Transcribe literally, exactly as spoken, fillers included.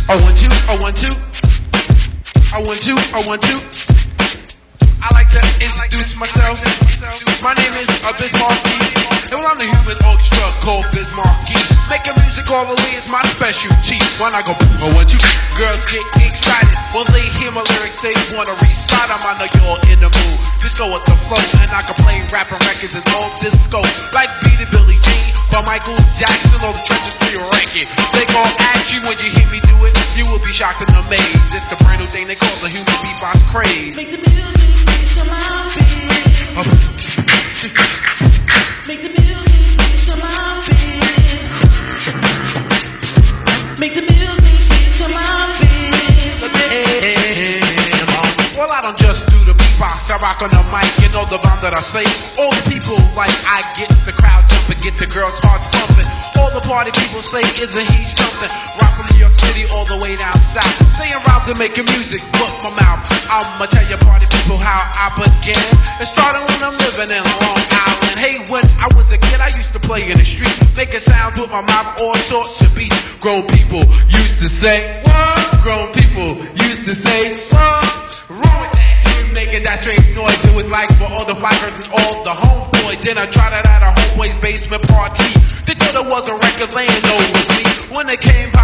I want you, I want you, I want you, I want you. I like to introduce myself. My name is Bismarck, and well, I'm the human orchestra called Bismarck. Making music all the way is my specialty. When I go, I want you, girls get excited. When they hear my lyrics, they wanna recite them. I know you're in the mood. Just go with the flow, and I can play rapping records and all disco. Like Beat It Billie Jean, by Michael Jackson, or the trenches for your record. They gon' ask you when you hear me do it, you will be shocked and amazed. It's the brand new thing they call the human beatbox craze. Make the music. Make the music to my feet. Make the music to my feet. Well, I don't just do the beatbox, I rock on the mic. You know the bomb that I say. All the people like I get the crowd jumping, get the girls heart pumping. All the party people say, isn't he something? Rock from New York City all the way down south. Saying rhymes and making music, book my mouth. I'ma tell you party people how I began. It started when I'm living in Long Island. Hey, when I was a kid, I used to play in the street, making sounds with my mouth, all sorts of beats. Grown people used to say, what? Grown people used to say, what's wrong with that? Making that strange noise, it was like for all the fly girls and all the homeboys. Then I tried it at a homeboy's basement party. They thought it was a record laying over me. When it came